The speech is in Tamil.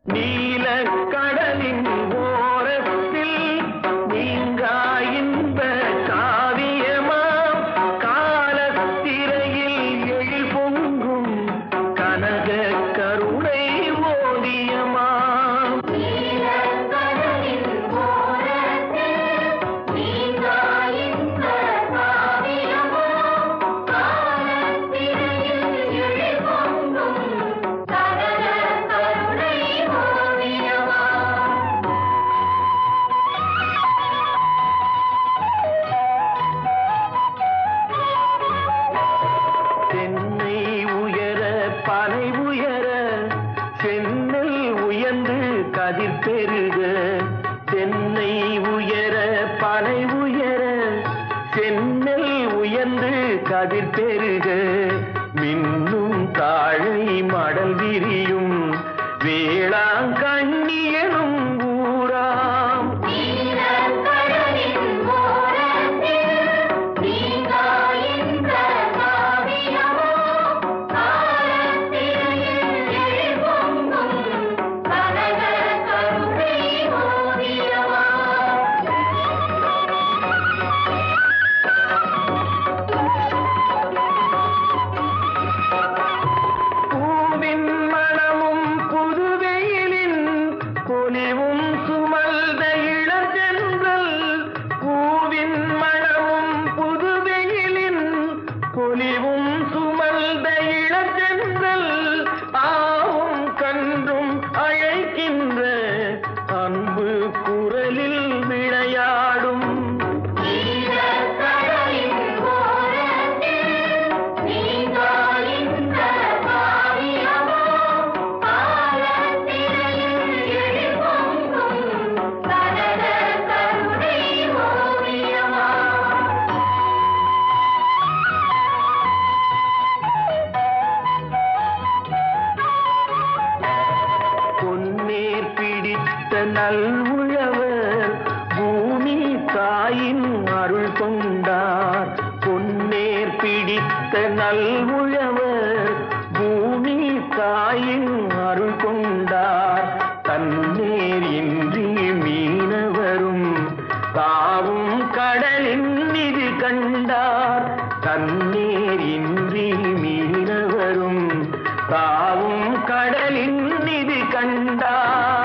நீல கடலின் ஓரத்தில் நீங்கா இன்ப காவியமாம் காலத்திரையில் எழில் பொங்கும் கனக கருணை ஓவியமாம். தென்னை உயர பனை உயர சென்னல் உயர்ந்து கதிர் பெருக. தென்னை உயர பனை உயர சென்னல் உயர்ந்து கதிர் பெருக. மின்னும் தாழை மடல் விரியும் வேளாங்கண்ணியனும் ஊராம். பூவின் மணமும் புதுவெயிலின் பொலிவும் சுமந்த இளஞ்சென்றல். பூவின் மணமும் புதுவெயிலின் பொலிவும் சுமந்த இளஞ்சென்றல். ஆவும் கன்றும் அழைக்கின்ற அன்பு குரலில் விளையாடும். பொன்னேர் பிடித்த நல்உழவர் பூமி தாயின் அருள் கொண்டார். பொன்னேர் பிடித்த நல்உழவர் பூமி தாயின் அருள் கொண்டார். தன்னேர் இன்றி மீனவரும் தாவும் கடலின் நிதி கண்டார். தன்னேர் இன்றி மீனவரும் தாவும் கடலின் நிதி கண்டார்.